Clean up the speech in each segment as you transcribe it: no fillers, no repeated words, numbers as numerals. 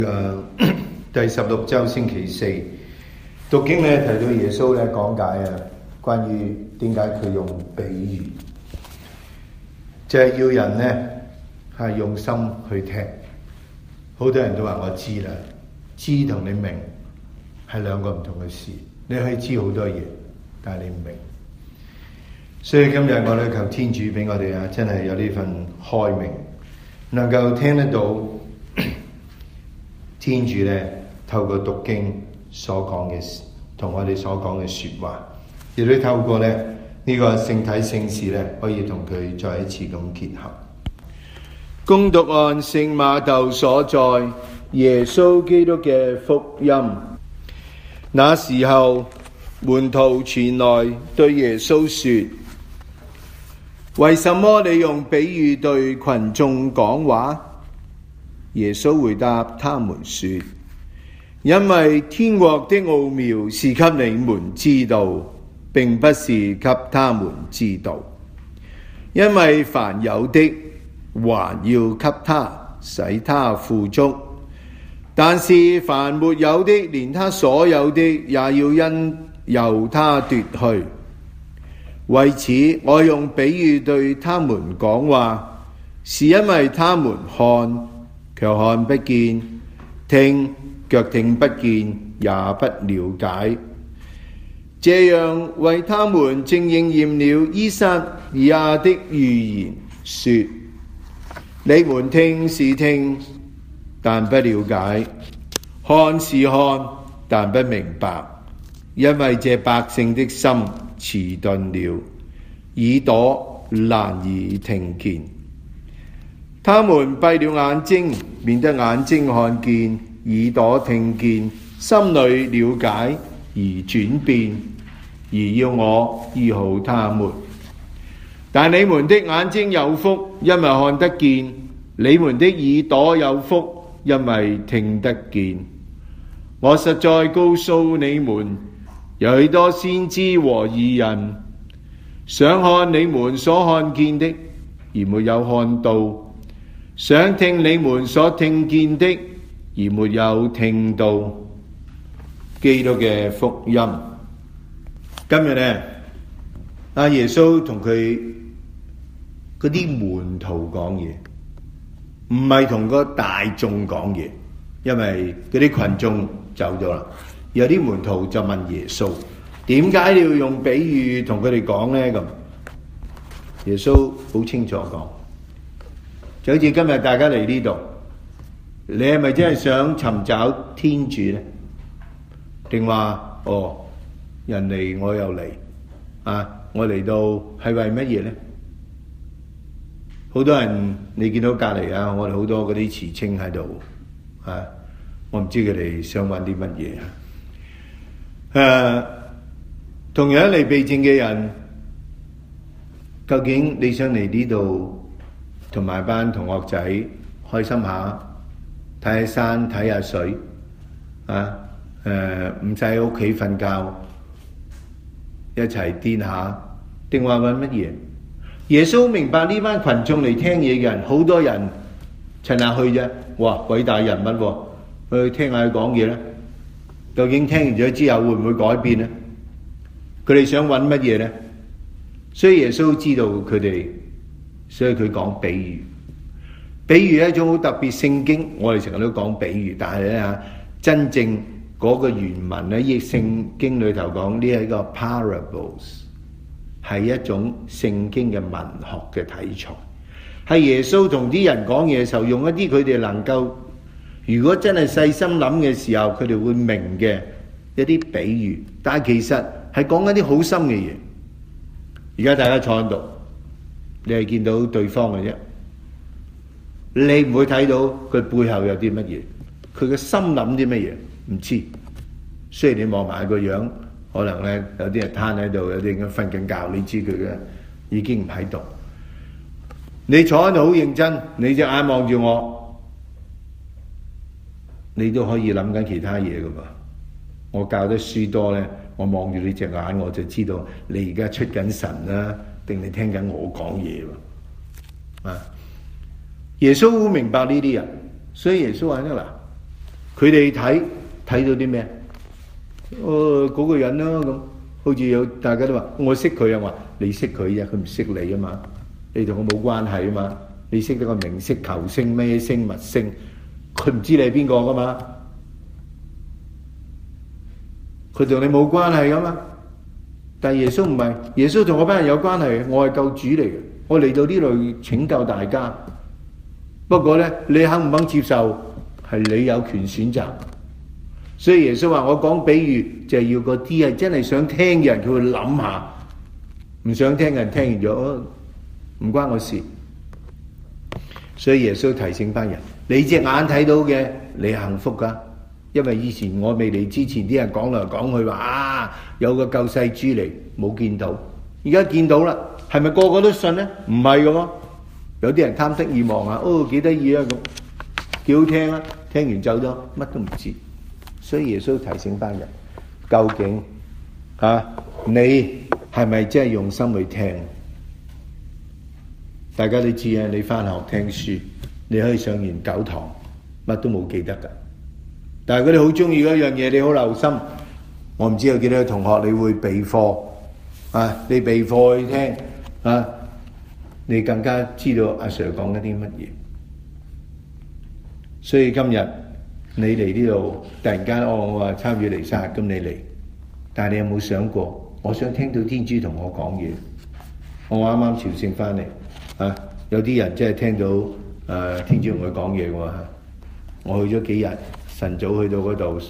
第16週星期四讀經咧，提到耶穌咧講解關於點解佢用比喻，就係要人咧係用心去聽。好多人都話我知啦，知同你明係兩個唔同嘅事。你可以知好多嘢，但係你唔明。所以今日我哋求天主俾我哋真係有呢份開明，能夠聽得到天主咧透過讀經所講嘅同我哋所講嘅說話，亦都透過咧呢個聖體聖事咧，可以同佢再一次咁結合。恭讀按聖馬竇所載耶穌基督嘅福音。那時候，門徒前來對耶穌說：為什麼你用比喻對群眾講話？耶穌回答他們說：因為天國的奧妙是給你們知道，並不是給他們知道。因為凡有的，還要給他，使他富足；但是凡沒有的，連他所有的也要由他奪去。為此，我用比喻對他們講話，是因為他們看，卻看不見；聽，卻聽不見，也不了解。這樣，為他們正應驗了依撒意亞的預言，說：你們聽是聽，但不了解；看是看，但不明白。因為這百姓的心遲鈍了，耳朵難以聽見。他們閉了眼睛，免得眼睛看見，耳朵聽見，心裏了解而轉變，而要我醫好他們。但你們的眼睛有福，因為看得見；你們的耳朵有福，因為聽得見。我實在告訴你們，有許多先知和義人想看你們所看見的，而沒有看到；想聽你們所聽見的，而沒有聽到。基督嘅福音。今日呢，阿耶穌同佢嗰啲門徒講嘢，唔係同個大眾講嘢，因為嗰啲群眾走咗啦。有啲門徒就問耶穌：點解你要用比喻同佢哋講呢？咁耶穌好清楚講，就好似今日大家嚟呢度，你係咪真係想尋找天主呢？定話人嚟我又嚟我嚟到係為乜嘢呢？好多人你見到隔籬我哋好多嗰啲慈青喺度我唔知佢哋想揾啲乜嘢同樣嚟避靜嘅人，究竟你想嚟呢度同埋班同學仔開心下，睇下山睇下水唔使喺屋企瞓覺，一齊癲下，定話揾乜嘢？耶穌明白呢班群眾嚟聽嘢嘅人，好多人趁下去啫。哇，偉大人物去聽下佢講嘢咧，究竟聽完咗之後會唔會改變呢？佢哋想揾乜嘢呢？所以耶穌知道佢哋，所以佢講比喻。比喻係一種好特別，聖經我哋成日都講比喻，但係咧真正嗰個原文咧，亦聖經裏頭講呢係一個 parables， 係一種聖經嘅文學嘅題材，係耶穌同啲人講嘢嘅時候，用一啲佢哋能夠，如果真係細心諗嘅時候，佢哋會明嘅一啲比喻，但係其實係講一啲好深嘅嘢。而家大家坐喺度，你係見到對方嘅啫，你唔會睇到佢背後有啲乜嘢，佢嘅心諗啲乜嘢。唔知，雖然你望埋個樣，可能咧有啲人攤喺度，有啲人瞓緊覺，你知佢嘅已經唔喺度。你坐喺度好認真，你隻眼望住我，你都可以諗緊其他嘢噶噃。我教得書多咧，我望住你隻眼，我就知道你而家出緊神啦，定你聽緊我講嘢喎。耶穌好明白呢啲人，所以耶穌話咧嗱。 佢哋睇到啲咩？嗰個人啦，咁好似有大家都話我識佢啊，話你識佢啫，佢唔識你啊嘛，你同我冇關係啊嘛，你識得個明星球星咩星物星，佢唔知你係邊個噶嘛，佢同你冇關係噶嘛。但係耶穌唔係，耶穌同我班人有關係，我係救主嚟嘅，我嚟到呢度拯救大家。不過咧，你肯唔肯接受係你有權選擇。所以耶穌話：我講比喻就係要嗰啲係真係想聽嘅人，佢會諗下；唔想聽嘅人聽完咗，唔關我事。所以耶穌提醒班人：你隻眼睇到嘅，你幸福噶。因為以前我未嚟之前，啲人講嚟講去話有個救世主嚟，冇見到。而家見到啦，係咪個個都信呢？唔係噶喎，有啲人貪得意忘啊，幾得意啊咁，幾好聽啊，聽完走咗，乜都唔知。所以耶穌提醒班人，究竟你係咪真係用心去聽？大家都知啊，你返學聽書，你可以上完9堂，乜都冇記得㗎。但係佢哋好中意嗰樣嘢，你好留心。我唔知有幾多個同學你會備課你備課去聽你更加知道阿 Sir 講緊啲乜嘢。所以今日你嚟呢度，突然間我話參與彌撒，咁你嚟，但係你有冇想過？我想聽到天主同我講嘢。我啱啱朝聖翻嚟有啲人真係聽到天主同佢講嘢喎。我去咗幾日，晨早去到嗰度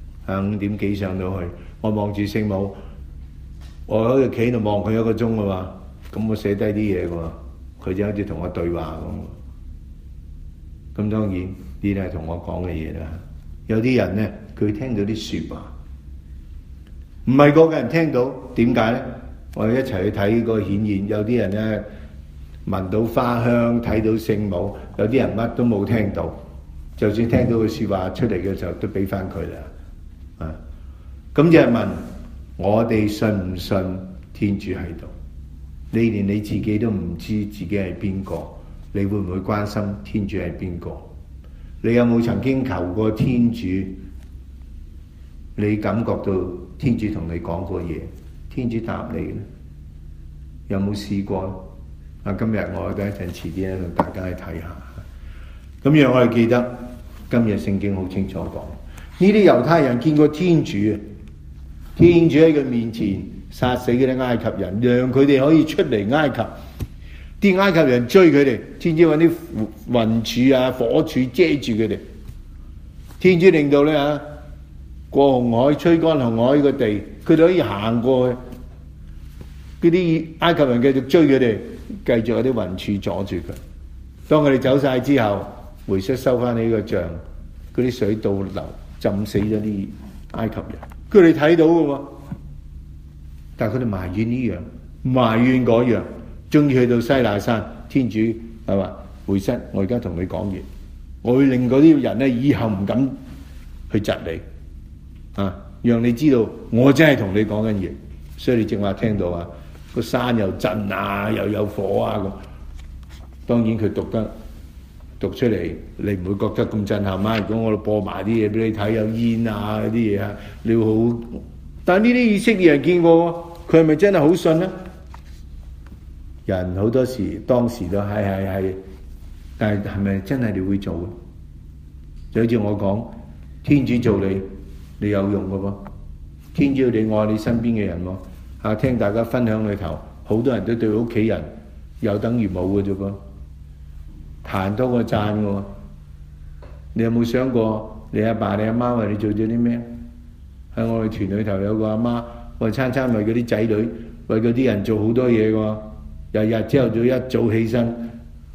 ，5點幾上到去，我望住聖母，我喺度企喺度望佢1個鐘啊嘛，咁我寫低啲嘢喎，佢就好似同我對話咁。咁當然呢啲係同我講嘅嘢啦。有啲人咧，佢聽到啲説話，唔係個個人聽到，點解咧？我哋一齊去睇個顯現，有啲人咧聞到花香，睇到聖母，有啲人乜都冇聽到。就算聽到個説話出嚟嘅時候，都俾翻佢啦。咁就係問我哋信唔信天主喺度？你連你自己都唔知自己係邊個，你會唔會關心天主係邊個？你有冇曾經求過天主？你感覺到天主同你講過嘢，天主答你咧？有冇試過？今日我等一陣遲啲咧，同大家去睇下。咁讓我哋記得，今日聖經好清楚講，呢啲猶太人見過天主，天主喺佢面前殺死嗰啲埃及人，讓佢哋可以出嚟埃及。啲埃及人追佢哋，天主揾啲雲柱火柱遮住佢哋。天主令到咧過紅海，吹乾紅海個地，佢哋可以行過去。嗰啲埃及人繼續追佢哋，繼續有啲雲柱阻住佢。當佢哋走晒之後，回率收翻起個像，嗰啲水倒流，浸死咗啲埃及人。佢哋睇到嘅喎，但係佢哋埋怨呢樣，埋怨嗰樣，終於去到西奈山，天主係嘛，回率，我而家同你講嘢，我會令嗰啲人咧以後唔敢去窒你，讓你知道我真係同你講緊嘢。所以你正話聽到個山又震又有火咁。當然佢讀出嚟，你唔會覺得咁震撼啊！如果我播埋啲嘢俾你睇，有煙嗰啲嘢你會好。但係呢啲以色列人見過，佢係咪真係好信呢？人好多時當時都係，但係係咪真係你會做？就好似我講，天主做你，你有用嘅噃。天主要你愛你身邊嘅人喎。聽大家分享裏頭，好多人都對屋企人有等於冇嘅啫噃。彈多過讚嘅喎，你有冇想過你阿爸你阿媽為你做咗啲咩？喺我哋團裏頭有個阿媽，我哋餐餐為嗰啲仔女，為嗰啲人做好多嘢嘅喎，日日朝頭早一早起身，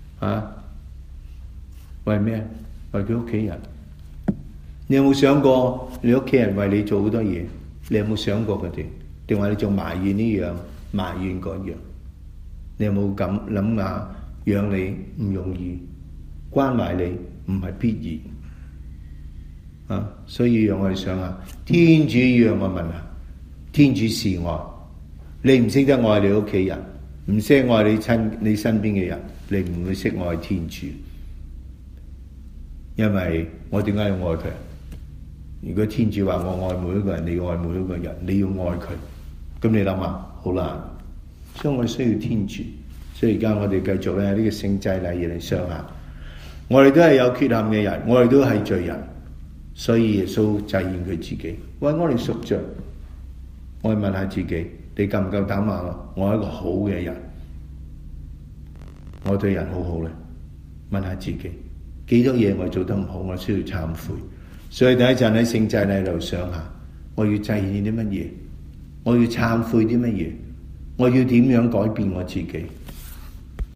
為咩？為佢屋企人。你有冇想過你屋企人為你做好多嘢？你有冇想過佢哋？定話你仲埋怨呢樣，埋怨嗰樣？你有冇咁諗下？養你唔容易，關懷你唔係必然，所以讓我哋想下，天主讓我問下，天主是愛，你唔識得愛你屋企人，唔識愛你身邊嘅人，你唔會識愛天主。因為我點解要愛佢？ 如果天主話我愛每一個人，你要愛每一個人，你要愛佢，咁你諗下好難。所以我哋需要天主。所以而家我哋繼續咧呢個聖祭禮儀嚟想下，我哋都係有缺陷嘅人，我哋都係罪人，所以耶穌祭獻佢自己，為我哋贖罪。我哋問下自己，你夠唔夠膽話我係一個好嘅人，我對人好好咧？問下自己，幾多嘢我做得唔好，我需要懺悔。所以第一陣喺聖祭禮度想下，我要祭獻啲乜嘢，我要懺悔啲乜嘢，我要點樣改變我自己。